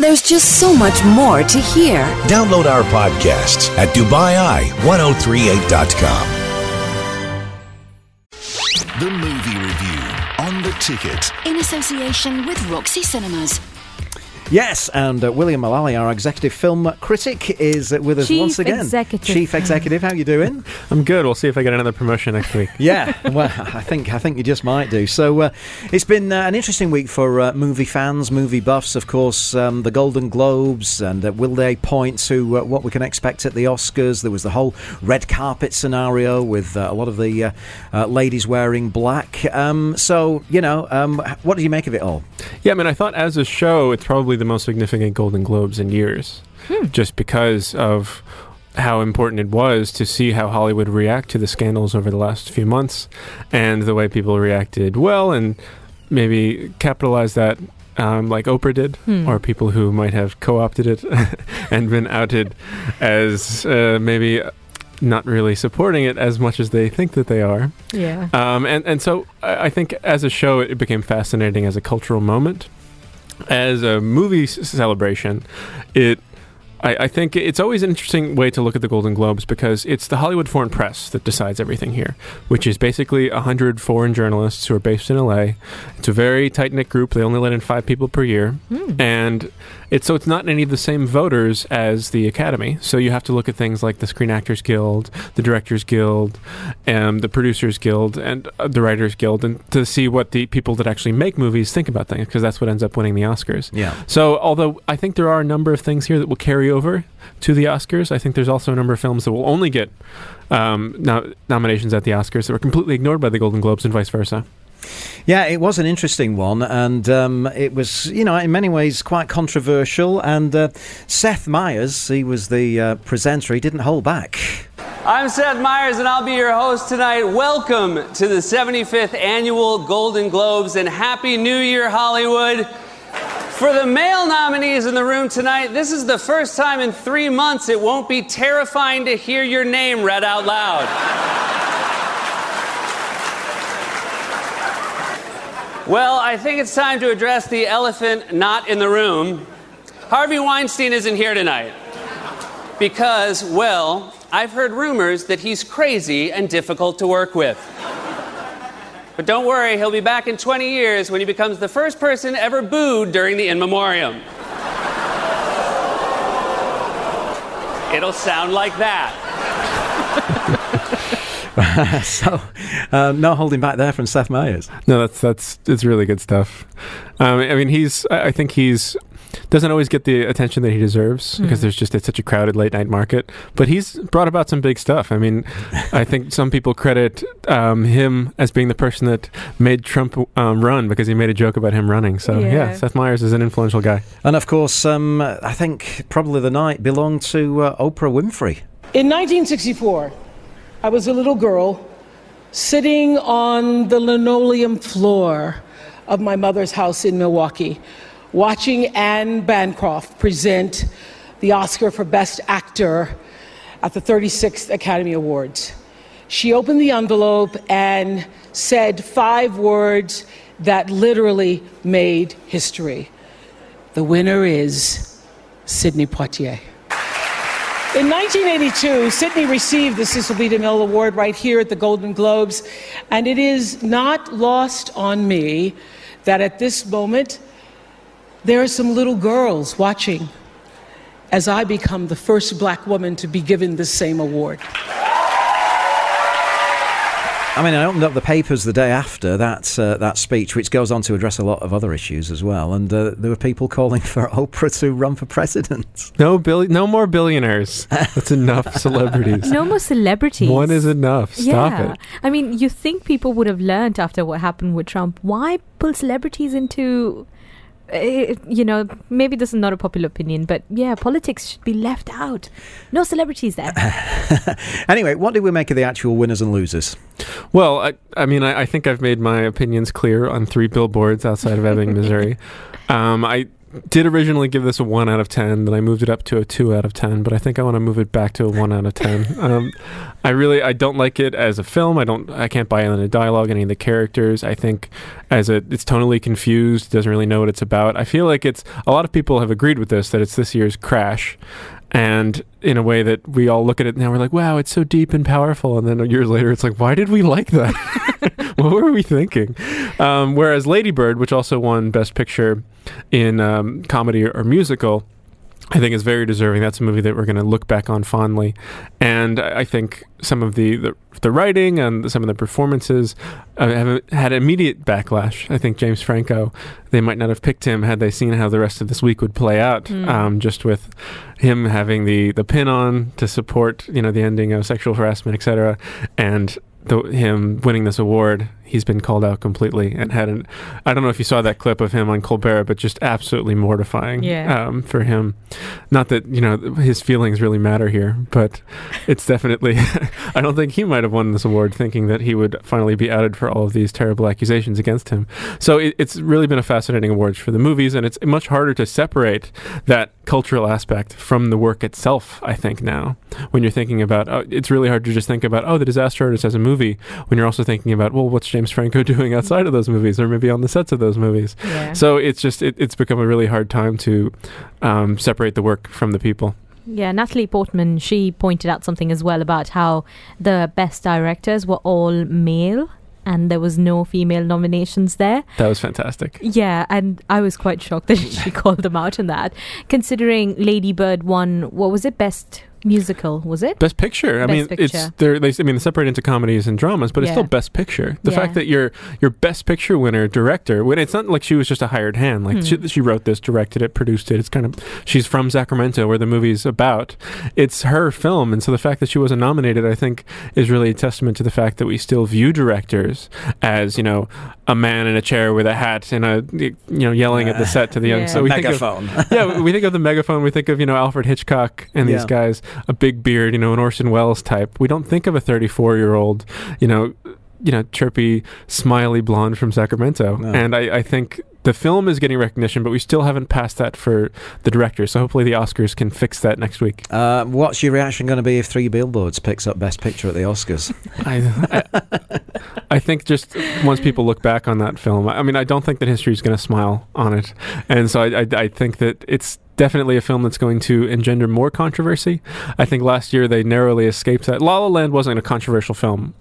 There's just so much more to hear. Download our podcasts at DubaiI1038.com. The Movie Review on The Ticket. In association with Roxy Cinemas. Yes, and William Mullally, our executive film critic, is with us once again. Chief Executive, how you doing? I'm good. We'll see if I get another promotion next week. Yeah, well, I think you just might do. So it's been an interesting week for movie fans, movie buffs. Of course, the Golden Globes, and will they point to what we can expect at the Oscars? There was the whole red carpet scenario with a lot of the ladies wearing black. So, what do you make of it all? Yeah, I mean, I thought as a show, it's probably the most significant Golden Globes in years, just because of how important it was to see how Hollywood react to the scandals over the last few months, and the way people reacted well, and maybe capitalize that like Oprah did, or people who might have co-opted it and been outed as maybe not really supporting it as much as they think that they are. Yeah. And so I think as a show, it became fascinating as a cultural moment. As a movie celebration, I think it's always an interesting way to look at the Golden Globes, because it's the Hollywood Foreign Press that decides everything here, which is basically 100 foreign journalists who are based in LA. It's a very tight-knit group. They only let in 5 people per year. And it's not any of the same voters as the Academy. So you have to look at things like the Screen Actors Guild, the Directors Guild, and the Producers Guild, and the Writers Guild, and to see what the people that actually make movies think about things, because that's what ends up winning the Oscars. Yeah. So although I think there are a number of things here that will carry over to the Oscars, I think there's also a number of films that will only get nominations at the Oscars that were completely ignored by the Golden Globes, and vice versa. Yeah, it was an interesting one, and it was, in many ways quite controversial. And Seth Meyers, he was the presenter, he didn't hold back. I'm Seth Meyers, and I'll be your host tonight. Welcome to the 75th Annual Golden Globes, and Happy New Year, Hollywood. For the male nominees in the room tonight, this is the first time in 3 months it won't be terrifying to hear your name read out loud. Well, I think it's time to address the elephant not in the room. Harvey Weinstein isn't here tonight because, well, I've heard rumors that he's crazy and difficult to work with. But don't worry, he'll be back in 20 years when he becomes the first person ever booed during the In Memoriam. It'll sound like that. So, no holding back there from Seth Meyers. No, it's really good stuff. I mean, I think he's doesn't always get the attention that he deserves, because it's such a crowded late night market. But he's brought about some big stuff. I mean, I think some people credit him as being the person that made Trump run, because he made a joke about him running. So yeah, Seth Meyers is an influential guy. And of course, I think probably the night belonged to Oprah Winfrey. In 1964, I was a little girl sitting on the linoleum floor of my mother's house in Milwaukee, watching Anne Bancroft present the Oscar for Best Actor at the 36th Academy Awards. She opened the envelope and said 5 words that literally made history. The winner is Sidney Poitier. In 1982, Sidney received the Cecil B. DeMille Award right here at the Golden Globes, and it is not lost on me that at this moment, there are some little girls watching as I become the first black woman to be given the same award. I mean, I opened up the papers the day after that speech, which goes on to address a lot of other issues as well, and there were people calling for Oprah to run for president. No more billionaires. That's enough celebrities. No more celebrities. One is enough. Stop it. I mean, you think people would have learned after what happened with Trump. Why pull celebrities into... maybe this is not a popular opinion, but yeah, politics should be left out. No celebrities there. Anyway, what did we make of the actual winners and losers? Well, I think I've made my opinions clear on 3 billboards outside of Ebbing, Missouri. I did originally give this a 1 out of 10, then I moved it up to a 2 out of 10, but I think I want to move it back to a 1 out of 10. I don't like it as a film. I can't buy in the dialogue, any of the characters. I think it's tonally confused, doesn't really know what it's about. I feel like a lot of people have agreed with this, that it's this year's Crash. And in a way that we all look at it now, we're like, wow, it's so deep and powerful. And then years later, it's like, why did we like that? What were we thinking? Whereas Lady Bird, which also won Best Picture in comedy or musical, I think is very deserving. That's a movie that we're going to look back on fondly. And I think some of the writing and some of the performances have had immediate backlash. I think James Franco, they might not have picked him had they seen how the rest of this week would play out, just with him having the pin on to support, the ending of sexual harassment, etc. And him winning this award, he's been called out completely and I don't know if you saw that clip of him on Colbert, but just absolutely mortifying for him. Not that, his feelings really matter here, but it's definitely, I don't think he might have won this award thinking that he would finally be outed for all of these terrible accusations against him. So it's really been a fascinating award for the movies, and it's much harder to separate that cultural aspect from the work itself, I think, now. When you're thinking about, it's really hard to just think about, The Disaster Artist as a movie, when you're also thinking about, well, what's James Franco doing outside of those movies, or maybe on the sets of those movies. Yeah. So it's just, it's become a really hard time to separate the work from the people. Yeah, Natalie Portman, she pointed out something as well about how the best directors were all male and there was no female nominations there. That was fantastic. Yeah, and I was quite shocked that she called them out on that, considering Lady Bird won, what was it, Best Musical, was it? Best Picture. They separate into comedies and dramas, but it's still Best Picture. The fact that your Best Picture winner director, when it's not like she was just a hired hand, like she wrote this, directed it, produced it. It's kind of, she's from Sacramento, where the movie's about. It's her film, and so the fact that she wasn't nominated, I think, is really a testament to the fact that we still view directors as, a man in a chair with a hat and yelling at the set to the young. So we megaphone. We think of the megaphone. We think of Alfred Hitchcock and these guys. A big beard, an Orson Welles type. We don't think of a 34-year-old, chirpy, smiley blonde from Sacramento. No. And I think the film is getting recognition, but we still haven't passed that for the director. So hopefully the Oscars can fix that next week. What's your reaction going to be if Three Billboards picks up Best Picture at the Oscars? I think just once people look back on that film, I don't think that history is going to smile on it. And so I think that it's definitely a film that's going to engender more controversy. I think last year they narrowly escaped that. La La Land wasn't a controversial film.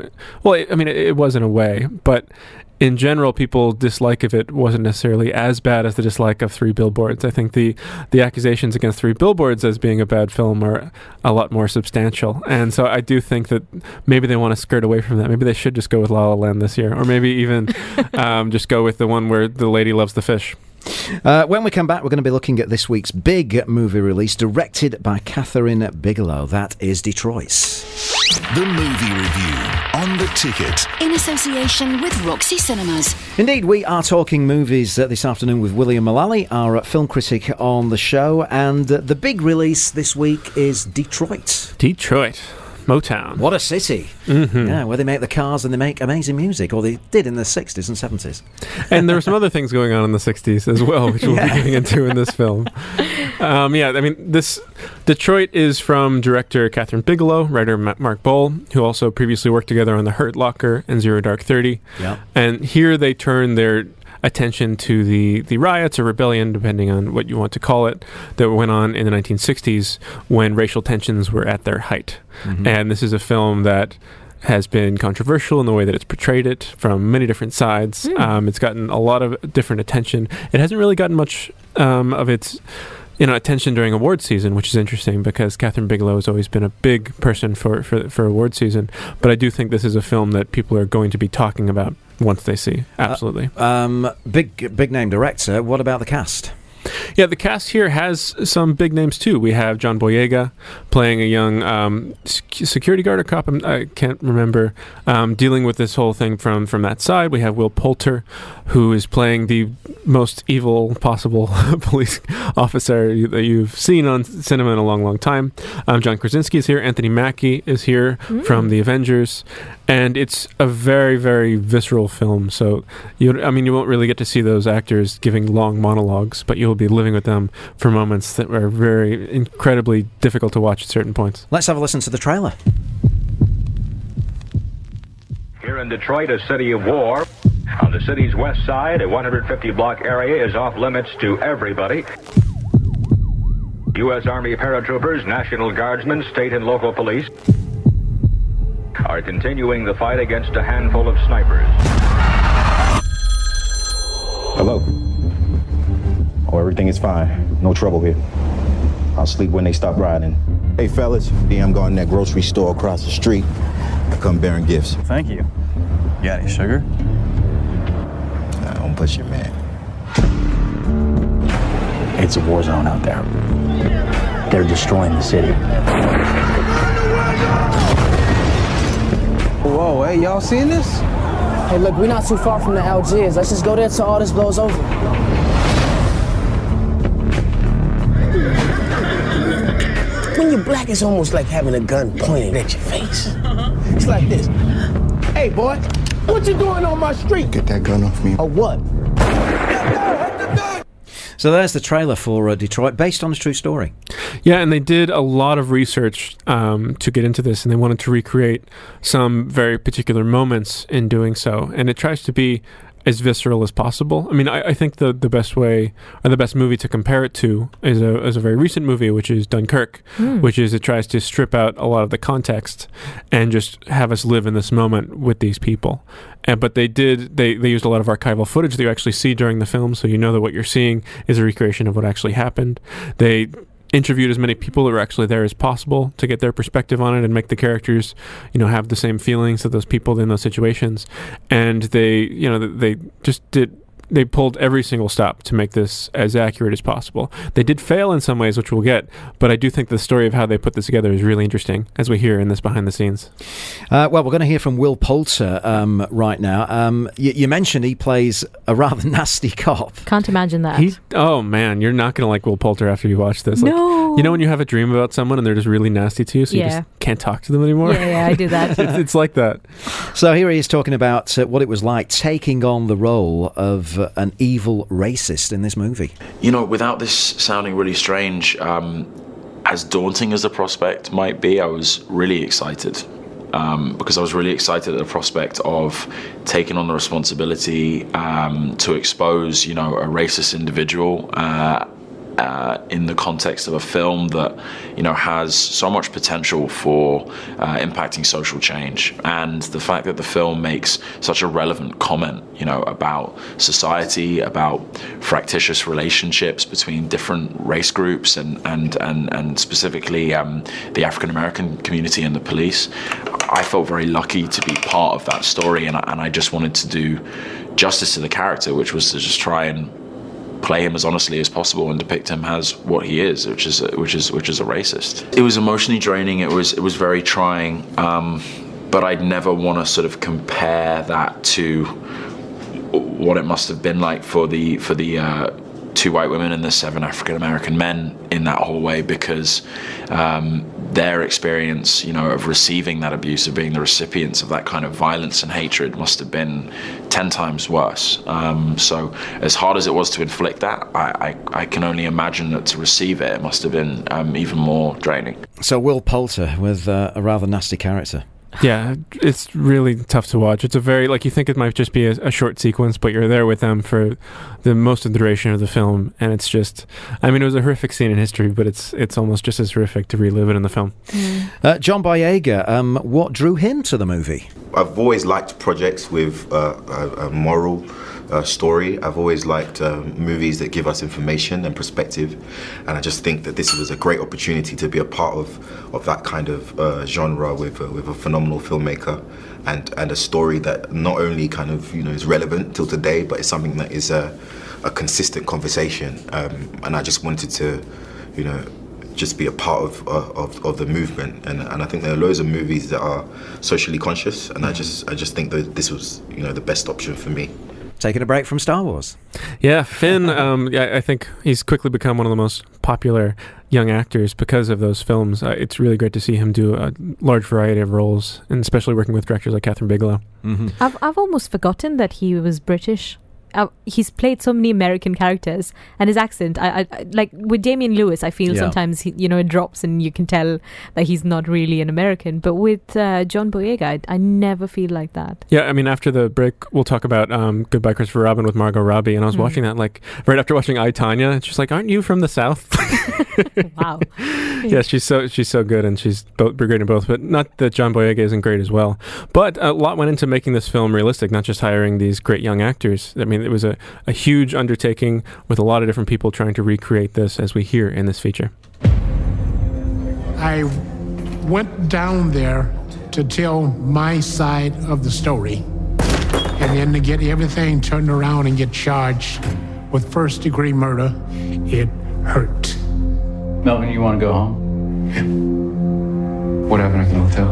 It was in a way, but in general, people's dislike of it wasn't necessarily as bad as the dislike of Three Billboards. I think the accusations against Three Billboards as being a bad film are a lot more substantial. And so I do think that maybe they want to skirt away from that. Maybe they should just go with La La Land this year. Or maybe even just go with the one where the lady loves the fish. When we come back, we're going to be looking at this week's big movie release, directed by Catherine Bigelow. That is Detroit. The Movie Review on The Ticket. In association with Roxy Cinemas. Indeed, we are talking movies this afternoon with William Mullally, our film critic on the show. And the big release this week is Detroit. Detroit. Motown. What a city. Mm-hmm. Yeah, where they make the cars and they make amazing music, or they did in the 60s and 70s. And there were some other things going on in the 60s as well, which we'll be getting into in this film. This Detroit is from director Catherine Bigelow, writer Mark Boal, who also previously worked together on The Hurt Locker and Zero Dark 30. Yeah. And here they turn their attention to the riots or rebellion, depending on what you want to call it, that went on in the 1960s when racial tensions were at their height. Mm-hmm. And this is a film that has been controversial in the way that it's portrayed it from many different sides. It's gotten a lot of different attention. It hasn't really gotten much of its attention during award season, which is interesting because Catherine Bigelow has always been a big person for award season. But I do think this is a film that people are going to be talking about once they see. Absolutely. Big name director. What about the cast? Yeah, the cast here has some big names too. We have John Boyega playing a young security guard or cop, I can't remember, dealing with this whole thing from that side. We have Will Poulter, who is playing the most evil possible police officer that you've seen on cinema in a long, long time. John Krasinski is here. Anthony Mackie is here from The Avengers. And it's a very, very visceral film. So, you won't really get to see those actors giving long monologues, but you'll be living with them for moments that are very incredibly difficult to watch at certain points. Let's have a listen to the trailer. Here in Detroit, a city of war. On the city's west side, a 150-block area is off limits to everybody. U.S. Army paratroopers, National Guardsmen, state and local police are continuing the fight against a handful of snipers. Hello. Oh, everything is fine. No trouble here. I'll sleep when they stop riding. Hey, fellas. I'm going to that grocery store across the street. I come bearing gifts. Thank you. You got any sugar? Nah, don't push it, man. It's a war zone out there. They're destroying the city. Whoa, hey, y'all seen this? Hey, look, we're not too far from the Algiers. Let's just go there till all this blows over. When you're black, it's almost like having a gun pointed at your face. It's like this. Hey, boy, what you doing on my street? Get that gun off me. Or what? So there's the trailer for Detroit, based on a true story. Yeah, and they did a lot of research to get into this, and they wanted to recreate some very particular moments in doing so. And it tries to be as visceral as possible. I mean, I think the best way, or the best movie to compare it to is a very recent movie, which is Dunkirk, which is it tries to strip out a lot of the context and just have us live in this moment with these people. But they used a lot of archival footage that you actually see during the film, so you know that what you're seeing is a recreation of what actually happened. They interviewed as many people that were actually there as possible to get their perspective on it and make the characters, have the same feelings of those people in those situations. And they pulled every single stop to make this as accurate as possible. They did fail in some ways, which we'll get, but I do think the story of how they put this together is really interesting, as we hear in this behind the scenes. Well, we're going to hear from Will Poulter right now. You mentioned he plays a rather nasty cop. Can't imagine that. Oh, man, you're not going to like Will Poulter after you watch this. No. You know when you have a dream about someone and they're just really nasty to you, so you just can't talk to them anymore? Yeah, I do that. It's like that. So here he is talking about what it was like taking on the role of an evil racist in this movie. Without this sounding really strange, as daunting as the prospect might be, I was really excited. Because I was really excited at the prospect of taking on the responsibility to expose, a racist individual in the context of a film that, has so much potential for impacting social change. And the fact that the film makes such a relevant comment, about society, about fractious relationships between different race groups and specifically the African American community and the police, I felt very lucky to be part of that story, and I just wanted to do justice to the character, which was to just try and play him as honestly as possible and depict him as what he is, which is a racist. It was emotionally draining. It was very trying, but I'd never want to sort of compare that to what it must have been like for the 2 white women and the 7 African American men in that hallway, because their experience, of receiving that abuse, of being the recipients of that kind of violence and hatred, must have been 10 times worse. So as hard as it was to inflict that, I can only imagine that to receive it must have been even more draining. So Will Poulter with a rather nasty character. Yeah, it's really tough to watch. It's a very, you think it might just be a short sequence, but you're there with them for the most of the duration of the film, and it's just, it was a horrific scene in history, but it's almost just as horrific to relive it in the film. John Boyega, what drew him to the movie? I've always liked projects with a moral story. I've always liked movies that give us information and perspective, and I just think that this was a great opportunity to be a part of that kind of genre with a phenomenal filmmaker and a story that not only kind of is relevant till today, but it's something that is a consistent conversation, and I just wanted to just be a part of the movement, and I think there are loads of movies that are socially conscious, and I just think that this was the best option for me. taking a break from Star Wars. Yeah, Finn, I think he's quickly become one of the most popular young actors because of those films. It's really great to see him do a large variety of roles, and especially working with directors like Catherine Bigelow. Mm-hmm. I've almost forgotten that he was British. He's played so many American characters, and his accent, I like with Damian Lewis, I feel sometimes it drops and you can tell that he's not really an American. But with John Boyega, I never feel like that. Yeah, I mean, after the break, we'll talk about Goodbye Christopher Robin with Margot Robbie, and I was watching that like right after watching I, Tonya, and she's like, "Aren't you from the South?" Wow. Yeah, she's so good, and she's great in both. But not that John Boyega isn't great as well. But a lot went into making this film realistic, not just hiring these great young actors. I mean, it was a huge undertaking with a lot of different people trying to recreate this, as we hear in this feature. I went down there to tell my side of the story, and then to get everything turned around and get charged with first-degree murder, it hurt. Melvin, you want to go home? Yeah. What happened at the hotel?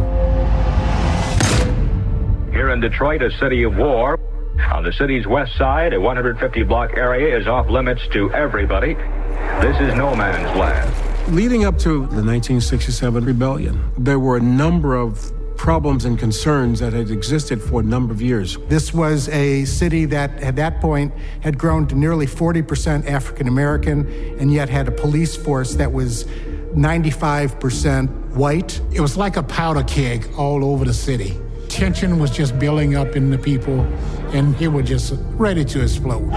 Here in Detroit, a city of war. On the city's west side, a 150-block area is off limits to everybody. This is no man's land. Leading up to the 1967 rebellion, there were a number of problems and concerns that had existed for a number of years. This was a city that, at that point, had grown to nearly 40% African American, and yet had a police force that was 95% white. It was like a powder keg all over the city. Tension was just building up in the people, and it was just ready to explode.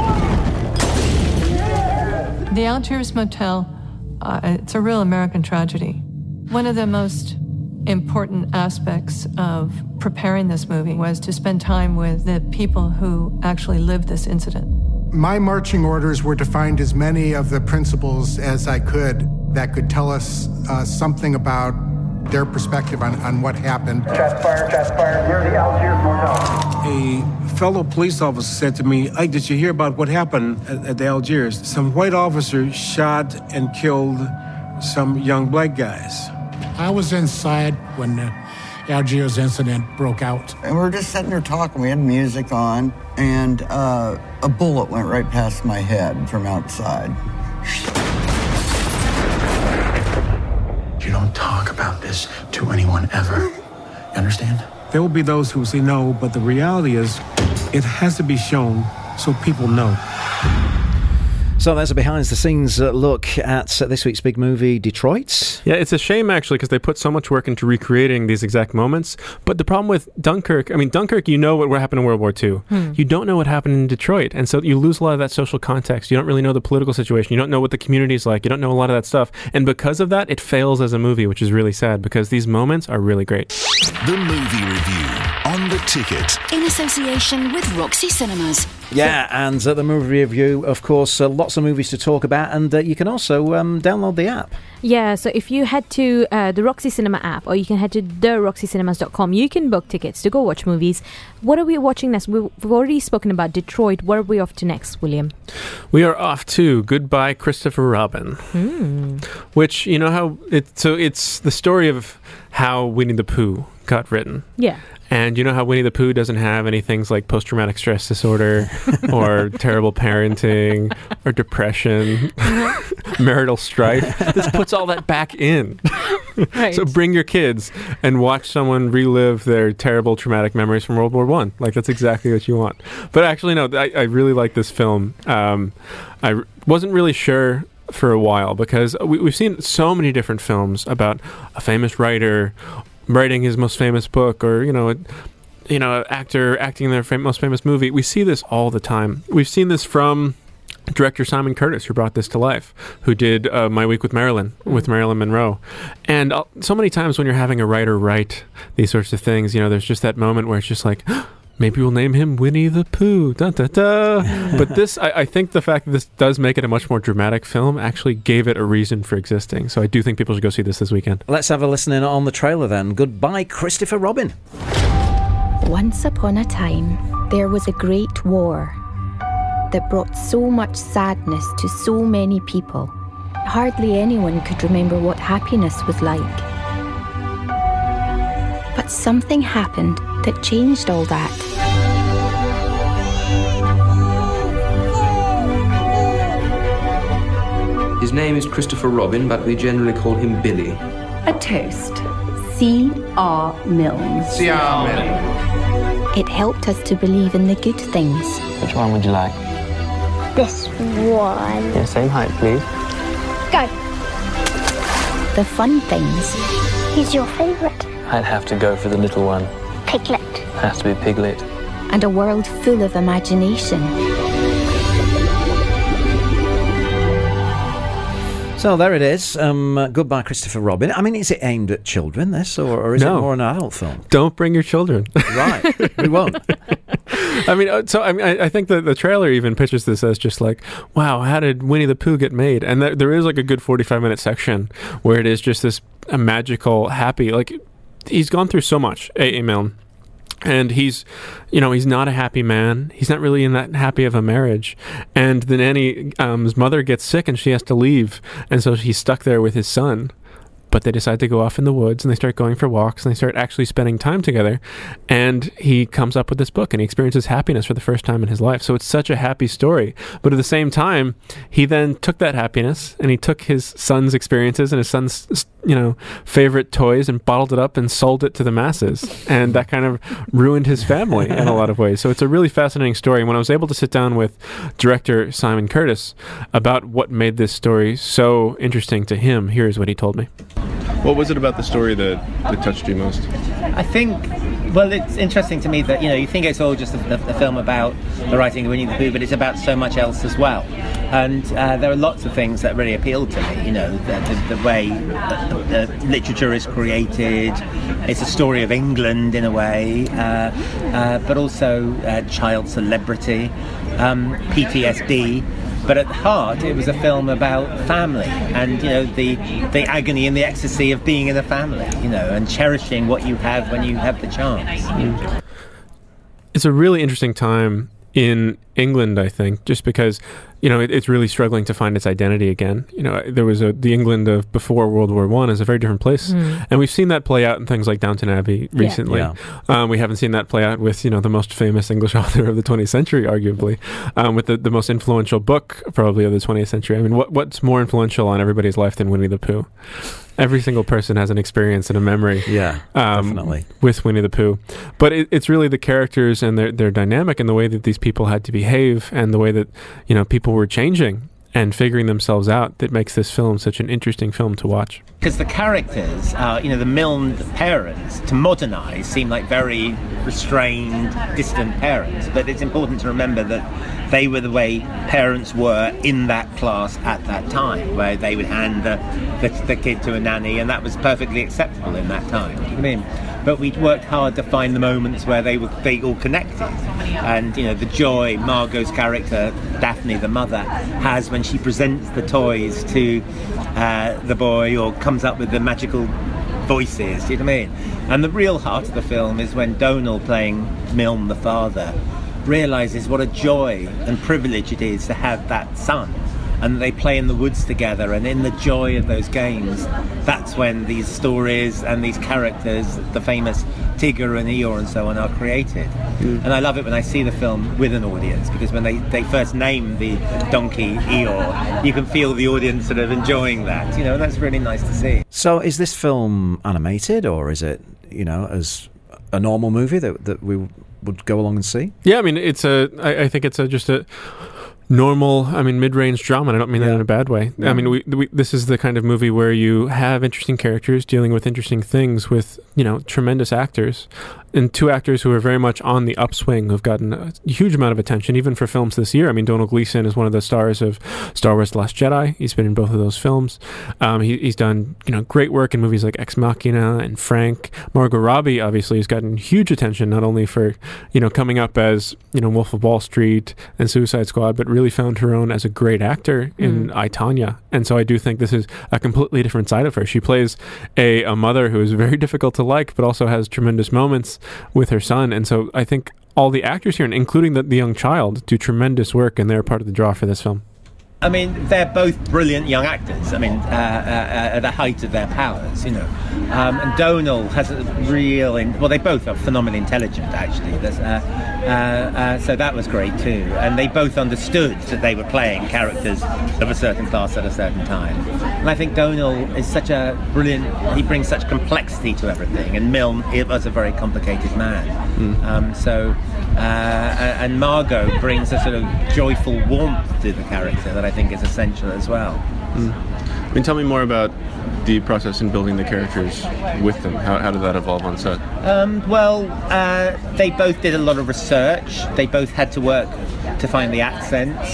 The Algiers Motel, it's a real American tragedy. One of the most important aspects of preparing this movie was to spend time with the people who actually lived this incident. My marching orders were to find as many of the principals as I could that could tell us something about their perspective on what happened. Shots fired near the Algiers Motel. A fellow police officer said to me, "Ike, did you hear about what happened at the Algiers? Some white officers shot and killed some young black guys." I was inside when the Algiers incident broke out. And we were just sitting there talking. We had music on, and a bullet went right past my head from outside. You don't talk about this to anyone ever. You understand? There will be those who say no, but the reality is it has to be shown so people know. So there's a behind-the-scenes look at this week's big movie, Detroit. Yeah, it's a shame, actually, because they put so much work into recreating these exact moments. But the problem with Dunkirk, you know what happened in World War II. You don't know what happened in Detroit. And so you lose a lot of that social context. You don't really know the political situation. You don't know what the community is like. You don't know a lot of that stuff. And because of that, it fails as a movie, which is really sad, because these moments are really great. The Movie Review on The Ticket. In association with Roxy Cinemas. Yeah, and the movie review, of course, lots of movies to talk about, and you can also download the app. Yeah, so if you head to the Roxy Cinema app, or you can head to theroxycinemas.com, you can book tickets to go watch movies. What are we watching next? We've already spoken about Detroit. What are we off to next, William? We are off to Goodbye Christopher Robin, which, you know how it's the story of how Winnie the Pooh got written. Yeah. And you know how Winnie the Pooh doesn't have any things like post-traumatic stress disorder or terrible parenting or depression, marital strife. This puts all that back in. Right. So bring your kids and watch someone relive their terrible traumatic memories from World War I. Like, that's exactly what you want. But actually, no, I really like this film. I wasn't really sure for a while because we've seen so many different films about a famous writer writing his most famous book, or an actor acting in their most famous movie. We see this all the time. We've seen this from director Simon Curtis, who brought this to life, who did My Week with Marilyn, with Marilyn Monroe. And so many times when you're having a writer write these sorts of things, there's just that moment where it's just like, maybe we'll name him Winnie the Pooh. Da, da, da. But this, I think the fact that this does make it a much more dramatic film actually gave it a reason for existing. So I do think people should go see this weekend. Let's have a listen in on the trailer then. Goodbye, Christopher Robin. Once upon a time, there was a great war that brought so much sadness to so many people. Hardly anyone could remember what happiness was like. But something happened that changed all that. His name is Christopher Robin, but we generally call him Billy. A toast. C.R. Milnes. C.R. Milnes. It helped us to believe in the good things. Which one would you like? This one. Yeah, same height, please. Go. The fun things. Who's your favourite? I'd have to go for the little one. Piglet. Has to be Piglet. And a world full of imagination. So there it is. Goodbye, Christopher Robin. I mean, is it aimed at children, this, or is it more an adult film? Don't bring your children. Right, we won't. I think the trailer even pitches this as just like, wow, how did Winnie the Pooh get made? And there is like a good 45-minute section where it is just this magical, happy, like, he's gone through so much, A.A. Milne. And he's not a happy man. He's not really in that happy of a marriage. And then Annie's mother gets sick and she has to leave. And so he's stuck there with his son. But they decide to go off in the woods and they start going for walks and they start actually spending time together. And he comes up with this book and he experiences happiness for the first time in his life. So it's such a happy story. But at the same time, he then took that happiness and he took his son's experiences and his son's, favorite toys and bottled it up and sold it to the masses. And that kind of ruined his family in a lot of ways. So it's a really fascinating story. And when I was able to sit down with director Simon Curtis about what made this story so interesting to him, here's what he told me. What was it about the story that touched you most? I think, well, it's interesting to me that, you think it's all just a film about the writing of Winnie the Pooh, but it's about so much else as well. And there are lots of things that really appealed to me, the way literature is created. It's a story of England in a way, but also child celebrity, PTSD. But at heart, it was a film about family and, the agony and the ecstasy of being in a family, and cherishing what you have when you have the chance. It's a really interesting time in England, I think, just because, it's really struggling to find its identity again. There was the England of before World War I is a very different place. And we've seen that play out in things like Downton Abbey recently. Yeah. We haven't seen that play out with, the most famous English author of the 20th century, arguably, with the most influential book probably of the 20th century. I mean, what's more influential on everybody's life than Winnie the Pooh? Every single person has an experience and a memory. Yeah, definitely. With Winnie the Pooh. But it's really the characters and their dynamic and the way that these people had to behave and the way that, people were changing and figuring themselves out that makes this film such an interesting film to watch. Because the characters, the Milne parents, to modernise, seem like very restrained, distant parents. But it's important to remember that they were the way parents were in that class at that time, where they would hand the kid to a nanny, and that was perfectly acceptable in that time. You know what I mean? But we worked hard to find the moments where they all connected. And, the joy Margot's character, Daphne, the mother, has when she presents the toys to the boy or comes up with the magical voices, do you know what I mean? And the real heart of the film is when Donal, playing Milne the father, realises what a joy and privilege it is to have that son. And they play in the woods together, and in the joy of those games, that's when these stories and these characters, the famous Tigger and Eeyore and so on, are created. And I love it when I see the film with an audience, because when they first name the donkey Eeyore, you can feel the audience sort of enjoying that, and that's really nice to see. So is this film animated, or is it, as a normal movie that we would go along and see? Yeah, I mean, I think it's just a normal, mid-range drama, and I don't mean that in a bad way. Yeah. I mean, this is the kind of movie where you have interesting characters dealing with interesting things with, tremendous actors, and two actors who are very much on the upswing, who've gotten a huge amount of attention, even for films this year. I mean, Domhnall Gleeson is one of the stars of Star Wars: The Last Jedi. He's been in both of those films. He's done, great work in movies like Ex Machina and Frank. Margot Robbie, obviously, has gotten huge attention, not only for, coming up as, Wolf of Wall Street and Suicide Squad, but really found her own as a great actor in I, Tonya. And so I do think this is a completely different side of her. She plays a mother who is very difficult to like, but also has tremendous moments with her son. And so I think all the actors here, including the young child, do tremendous work, and they're part of the draw for this film. I mean, they're both brilliant young actors. I mean, at the height of their powers, you know. And Domhnall has a real... well, they both are phenomenally intelligent, actually. So that was great, too. And they both understood that they were playing characters of a certain class at a certain time. And I think Domhnall is such a brilliant... He brings such complexity to everything. And Milne, it was a very complicated man. And Margot brings a sort of joyful warmth to the character that I think is essential as well. I mean, tell me more about the process in building the characters with them. How did that evolve on set? They both did a lot of research. They both had to work to find the accents.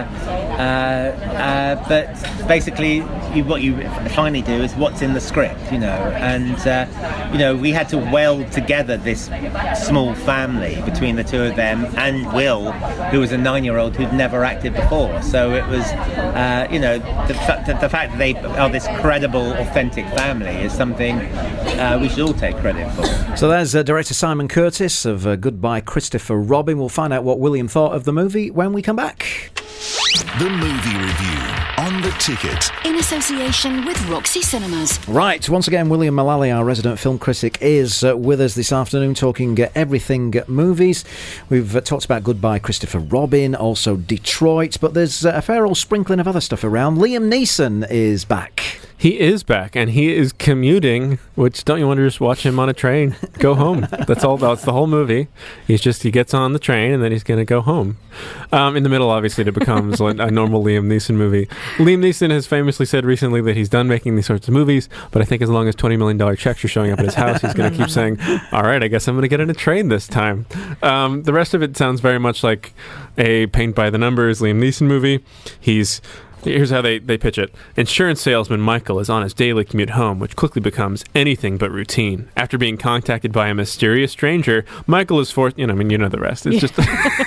But basically, what you finally do is what's in the script, you know. And, you know, we had to weld together this small family between the two of them and Will, who was a 9-year-old who'd never acted before. So it was, you know, the fact that they are this credible, authentic family is something we should all take credit for. So there's director Simon Curtis of Goodbye Christopher Robin. We'll find out what William thought of the movie when we come back. The Movie Review on The Ticket. In association with Roxy Cinemas. Right, once again, William Mullally, our resident film critic, is with us this afternoon talking everything movies. We've talked about Goodbye Christopher Robin, also Detroit, but there's a fair old sprinkling of other stuff around. Liam Neeson is back. He is back, and he is commuting, which don't you want to just watch him on a train go home? That's all. That's the whole movie. He gets on the train, and then he's going to go home. In the middle, obviously, it becomes a normal Liam Neeson movie. Liam Neeson has famously said recently that he's done making these sorts of movies, but I think as long as $20 million checks are showing up at his house, he's going to keep saying, all right, I guess I'm going to get in a train this time. The rest of it sounds very much like a paint-by-the-numbers Liam Neeson movie. Here's how they pitch it. Insurance salesman Michael is on his daily commute home, which quickly becomes anything but routine. After being contacted by a mysterious stranger, Michael is forced... you know the rest. It's just...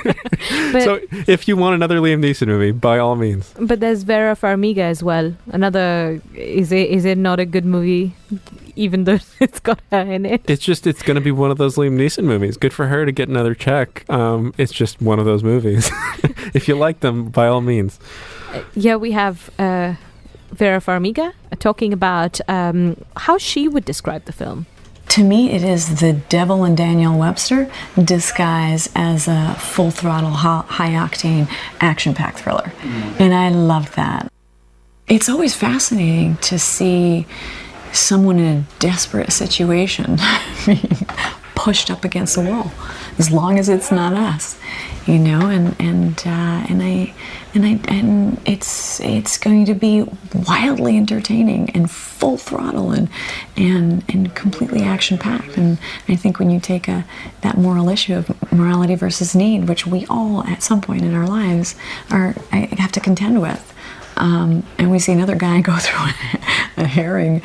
So if you want another Liam Neeson movie, by all means. But there's Vera Farmiga as well. Another... Is it not a good movie, even though it's got her in it? It's going to be one of those Liam Neeson movies. Good for her to get another check. It's just one of those movies. If you like them, by all means. Yeah, we have Vera Farmiga talking about how she would describe the film. To me, it is The Devil and Daniel Webster disguised as a full-throttle, high-octane, action-packed thriller. And I loved that. It's always fascinating to see someone in a desperate situation being pushed up against the wall, as long as it's not us, you know, and it's going to be wildly entertaining and full throttle and completely action packed. And I think when you take that moral issue of morality versus need, which we all at some point in our lives have to contend with. And we see another guy go through a herring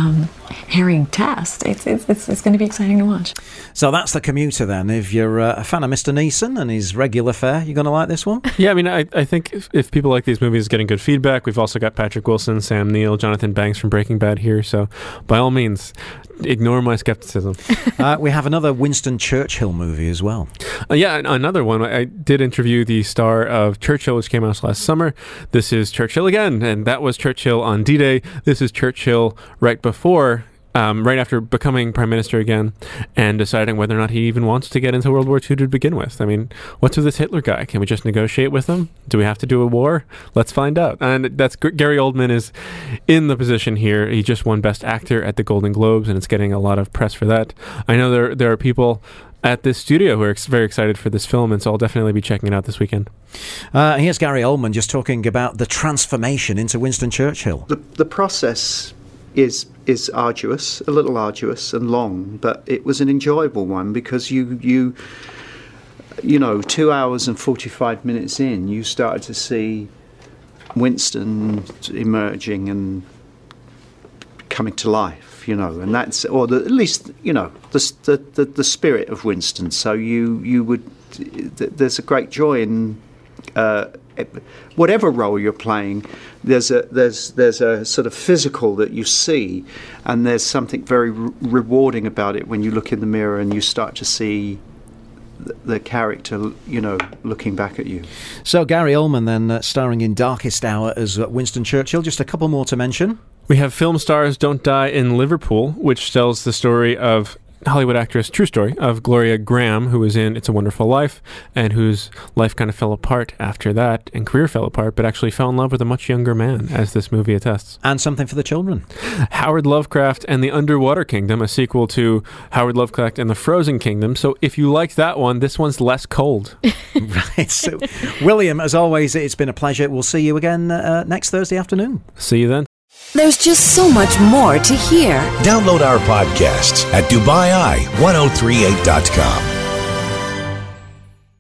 test. It's going to be exciting to watch. So that's The Commuter then. If you're a fan of Mr. Neeson and his regular fare, you're going to like this one? Yeah, I mean, I think if people like these movies, getting good feedback. We've also got Patrick Wilson, Sam Neill, Jonathan Banks from Breaking Bad here. So by all means, ignore my skepticism. We have another Winston Churchill movie as well. Yeah, another one. I did interview the star of Churchill, which came out last summer. This is Churchill again, and that was Churchill on D-Day. This is Churchill right before, right after becoming Prime Minister again and deciding whether or not he even wants to get into World War II to begin with. I mean, what's with this Hitler guy? Can we just negotiate with him? Do we have to do a war? Let's find out. And that's Gary Oldman is in the position here. He just won Best Actor at the Golden Globes, and it's getting a lot of press for that. I know there are people at this studio who are very excited for this film, and so I'll definitely be checking it out this weekend. Here's Gary Oldman just talking about the transformation into Winston Churchill. The process is arduous, a little arduous and long, but it was an enjoyable one because you know, 2 hours and 45 minutes in, you started to see Winston emerging and coming to life, you know, and that's, or at least, you know, the spirit of Winston. So you would, there's a great joy in whatever role you're playing. There's a sort of physical that you see, and there's something very rewarding about it when you look in the mirror and you start to see the character, you know, looking back at you. So Gary Oldman then starring in Darkest Hour as Winston Churchill. Just a couple more to mention. We have Film Stars Don't Die in Liverpool, which tells the story of Hollywood actress, true story, of Gloria Graham, who was in It's a Wonderful Life, and whose life kind of fell apart after that, and career fell apart, but actually fell in love with a much younger man, as this movie attests. And something for the children. Howard Lovecraft and the Underwater Kingdom, a sequel to Howard Lovecraft and the Frozen Kingdom. So if you liked that one, this one's less cold. Right. So, William, as always, it's been a pleasure. We'll see you again next Thursday afternoon. See you then. There's just so much more to hear. Download our podcasts at DubaiEye1038.com.